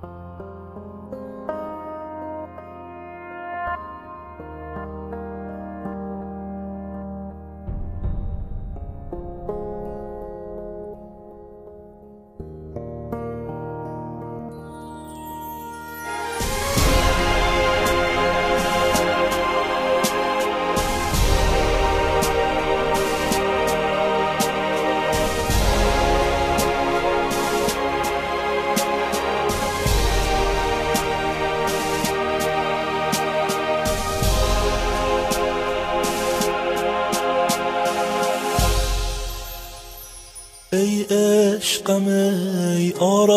ای عشقم ای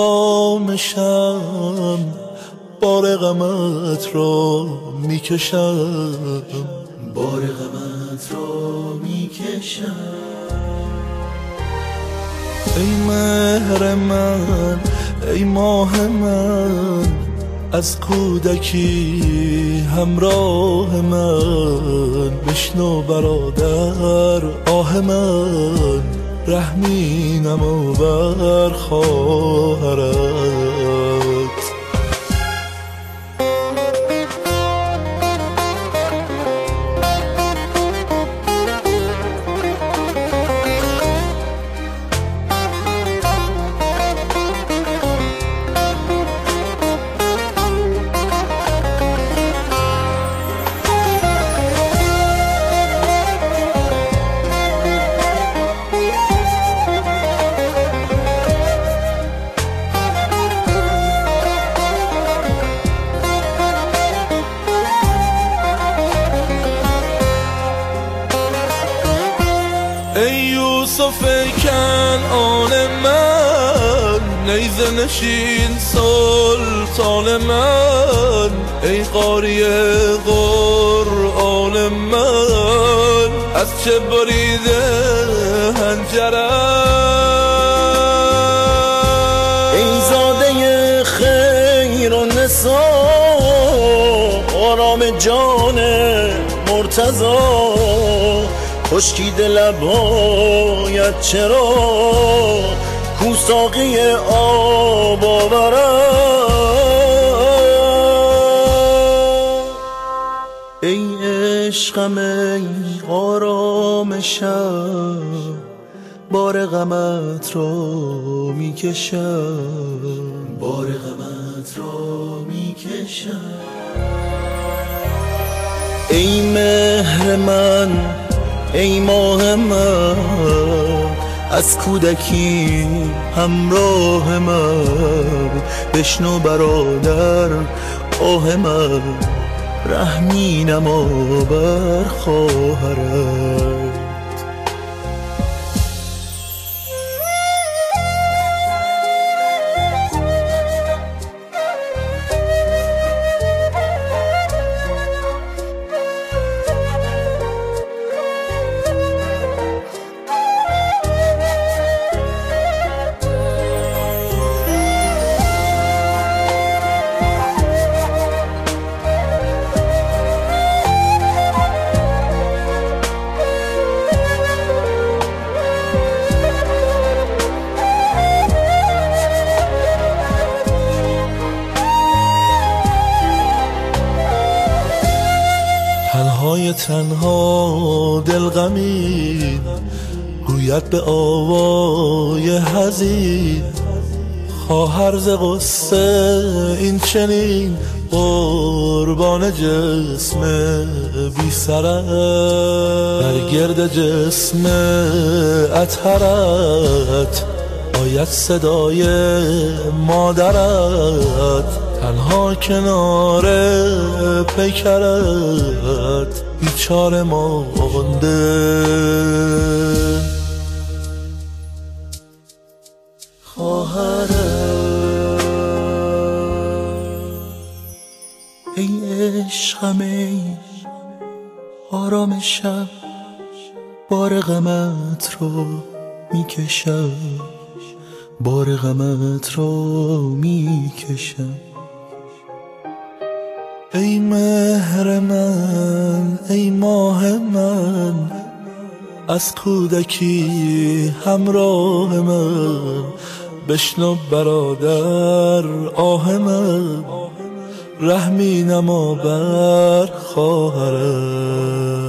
آرامشم، بار غمت را میکشم، بار غمت را میکشم. ای مهر من ای ماه من، از کودکی همراه من، بشنو برادر آه من، رحمی نما بر خواهرت. ای یوسف کنعان من، نیزه نشین سلطان من، ای قاری قرآن من، از چه بریده حنجرم. ای زاده خیر و نسا، آرام جان مرتضی، خشکیده لبهایت چرا کو ساقی آب آورم. ای عشقم ای آرامشم، بار غمت را میکشم، بار غمت را میکشم. ای مهر من ای ماه من، از کودکی همراه من، بشنو برادر آه من، رحمی نما بر خواهرت. تنها دل غمین، گوید به آوای حزین، خواهر ز غصه این چنین، قربان جسم بی سرت، بر گرد جسم اطهرت آید صدای مادرت، تنها کنار پیکرت بیچاره مانده. خواهرت ای عشقم ای آرامشم، بار غمت رو میکشم، بار غمت رو میکشم. ای مهر من ای ماه من، از کودکی همراه من، بشنو برادر آه من، رحمی نما بر خواهرت.